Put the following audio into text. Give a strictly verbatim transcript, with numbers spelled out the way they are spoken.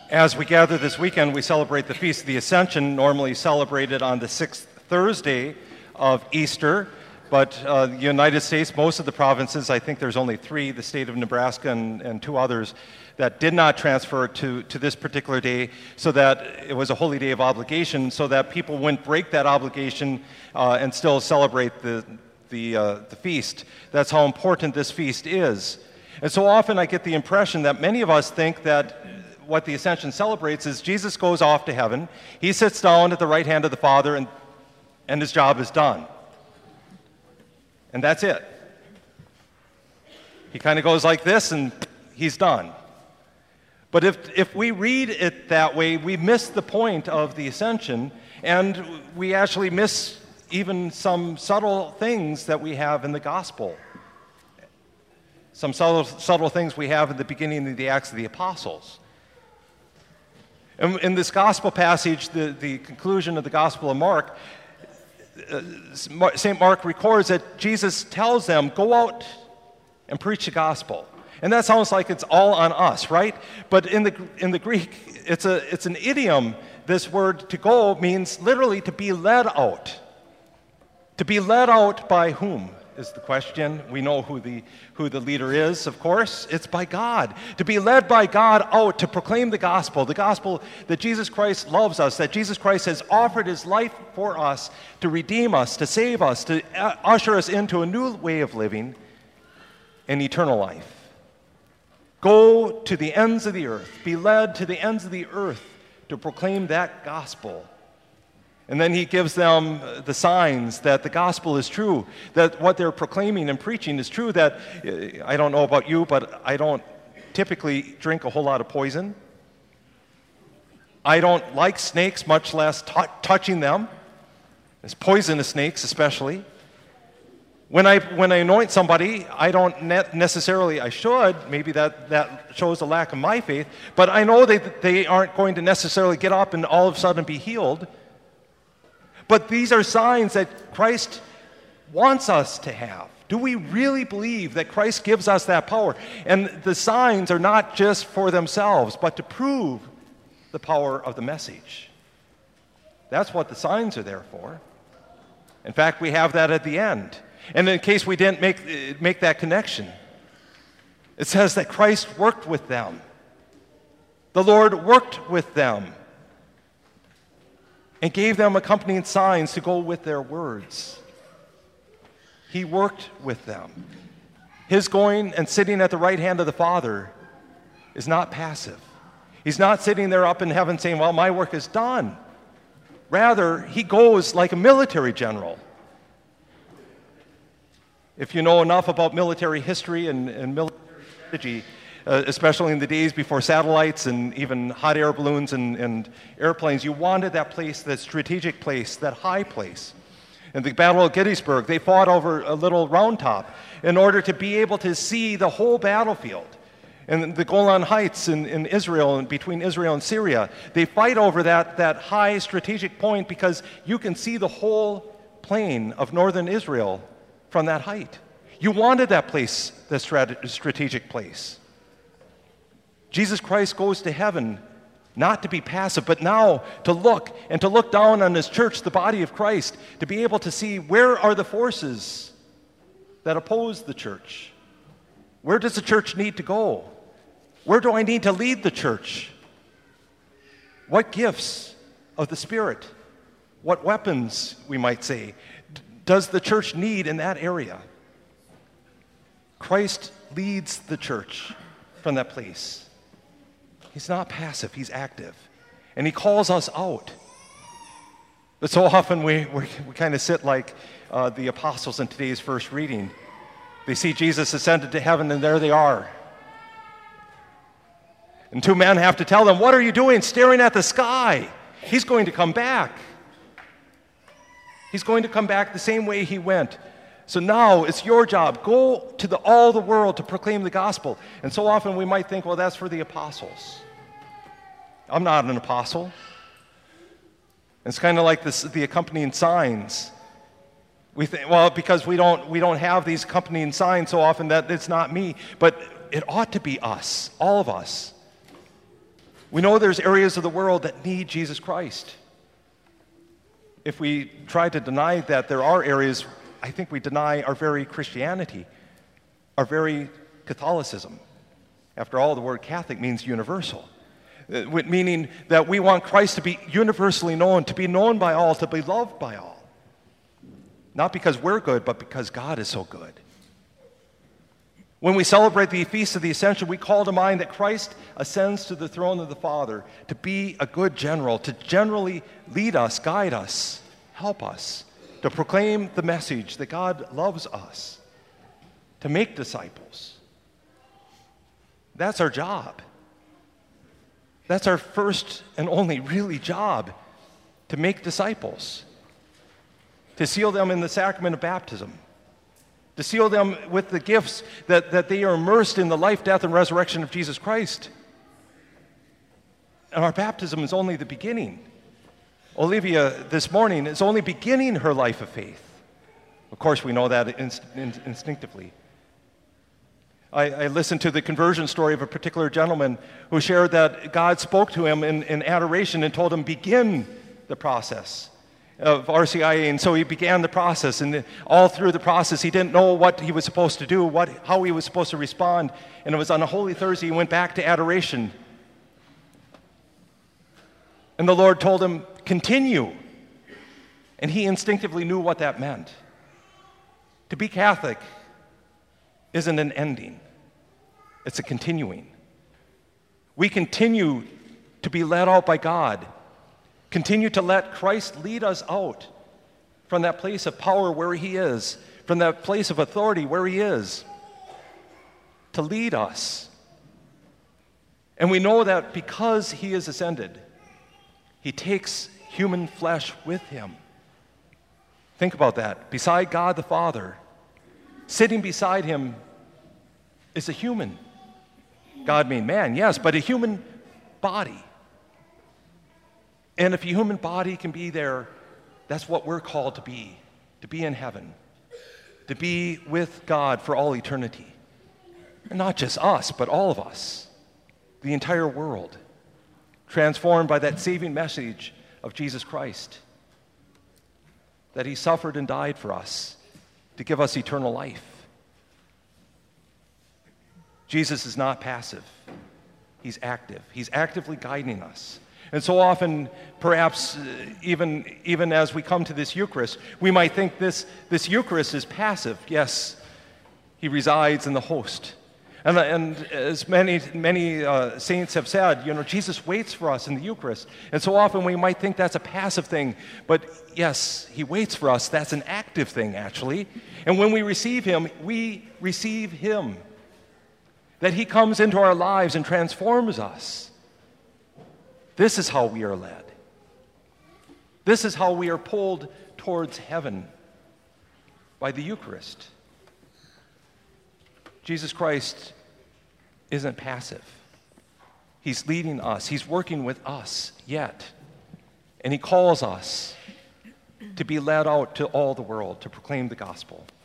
As we gather this weekend, we celebrate the Feast of the Ascension, normally celebrated on the sixth Thursday of Easter. But uh, the United States, most of the provinces, I think there's only three, the state of Nebraska and, and two others, that did not transfer to, to this particular day, so that it was a holy day of obligation, so that people wouldn't break that obligation uh, and still celebrate the, the, uh, the feast. That's how important this feast is. And so often I get the impression that many of us think that what the Ascension celebrates is Jesus goes off to heaven, he sits down at the right hand of the Father, and, and his job is done. And that's it. He kind of goes like this, and he's done. But if, if we read it that way, we miss the point of the Ascension, and we actually miss even some subtle things that we have in the gospel. Some subtle, subtle things we have in the beginning of the Acts of the Apostles. In, in this gospel passage, the, the conclusion of the Gospel of Mark, uh, Saint Mark records that Jesus tells them, go out and preach the gospel. And that sounds like it's all on us, right? But in the, in the Greek, it's, a, it's an idiom. This word to go means literally to be led out. To be led out by whom is the question. We know who the, who the leader is, of course. It's by God. To be led by God out to proclaim the gospel, the gospel that Jesus Christ loves us, that Jesus Christ has offered his life for us to redeem us, to save us, to usher us into a new way of living and eternal life. Go to the ends of the earth, be led to the ends of the earth to proclaim that gospel. And then he gives them the signs that the gospel is true, that what they're proclaiming and preaching is true, that, I don't know about you, but I don't typically drink a whole lot of poison. I don't like snakes, much less t- touching them. It's poisonous snakes especially. When I when I anoint somebody, I don't ne- necessarily, I should, maybe that, that shows a lack of my faith, but I know they, they aren't going to necessarily get up and all of a sudden be healed. But these are signs that Christ wants us to have. Do we really believe that Christ gives us that power? And the signs are not just for themselves, but to prove the power of the message. That's what the signs are there for. In fact, we have that at the end. And in case we didn't make, make that connection, it says that Christ worked with them. The Lord worked with them and gave them accompanying signs to go with their words. He worked with them. His going and sitting at the right hand of the Father is not passive. He's not sitting there up in heaven saying, well, my work is done. Rather, he goes like a military general. If you know enough about military history and, and military strategy, uh, especially in the days before satellites and even hot air balloons and, and airplanes, you wanted that place, that strategic place, that high place. In the Battle of Gettysburg, they fought over a little round top in order to be able to see the whole battlefield. And the Golan Heights in, in Israel, and between Israel and Syria, they fight over that, that high strategic point because you can see the whole plain of northern Israel from that height. You wanted that place, the strat- strategic place. Jesus Christ goes to heaven not to be passive, but now to look and to look down on his church, the body of Christ, to be able to see where are the forces that oppose the church. Where does the church need to go? Where do I need to lead the church? What gifts of the Spirit, what weapons, we might say, does the church need in that area? Christ leads the church from that place. He's not passive, he's active. And he calls us out. But so often we, we, we kind of sit like uh, the apostles in today's first reading. They see Jesus ascended to heaven, and there they are. And two men have to tell them, what are you doing staring at the sky? He's going to come back. He's going to come back the same way he went. So now it's your job. Go to the, all the world to proclaim the gospel. And so often we might think, well, that's for the apostles. I'm not an apostle. It's kind of like this, the accompanying signs. We think, well, because we don't we don't have these accompanying signs so often that it's not me. But it ought to be us, all of us. We know there's areas of the world that need Jesus Christ. If we try to deny that there are areas, I think we deny our very Christianity, our very Catholicism. After all, the word Catholic means universal, meaning that we want Christ to be universally known, to be known by all, to be loved by all. Not because we're good, but because God is so good. When we celebrate the Feast of the Ascension, we call to mind that Christ ascends to the throne of the Father to be a good general, to generally lead us, guide us, help us, to proclaim the message that God loves us, to make disciples. That's our job. That's our first and only really job, to make disciples, to seal them in the sacrament of baptism, to seal them with the gifts that, that they are immersed in the life, death, and resurrection of Jesus Christ. And our baptism is only the beginning. Olivia, this morning, is only beginning her life of faith. Of course, we know that inst- in- instinctively. I, I listened to the conversion story of a particular gentleman who shared that God spoke to him in, in adoration and told him, begin the process of R C I A, and so he began the process, and all through the process he didn't know what he was supposed to do, what, how he was supposed to respond, and it was on a Holy Thursday he went back to adoration, and the Lord told him, continue, and he instinctively knew what that meant. To be Catholic isn't an ending, it's a continuing. We continue to be led out by God. Continue to let Christ lead us out from that place of power where he is, from that place of authority where he is, to lead us. And we know that because he is ascended, he takes human flesh with him. Think about that. Beside God the Father, sitting beside him is a human. God made man, yes, but a human body. And if a human body can be there, that's what we're called to be, to be in heaven, to be with God for all eternity. And not just us, but all of us, the entire world, transformed by that saving message of Jesus Christ, that he suffered and died for us to give us eternal life. Jesus is not passive. He's active. He's actively guiding us. And so often, perhaps uh, even, even as we come to this Eucharist, we might think this, this Eucharist is passive. Yes, he resides in the host. And, and as many, many uh, saints have said, you know, Jesus waits for us in the Eucharist. And so often we might think that's a passive thing. But yes, he waits for us. That's an active thing, actually. And when we receive him, we receive him. That he comes into our lives and transforms us. This is how we are led. This is how we are pulled towards heaven, by the Eucharist. Jesus Christ isn't passive. He's leading us. He's working with us yet. And he calls us to be led out to all the world to proclaim the gospel.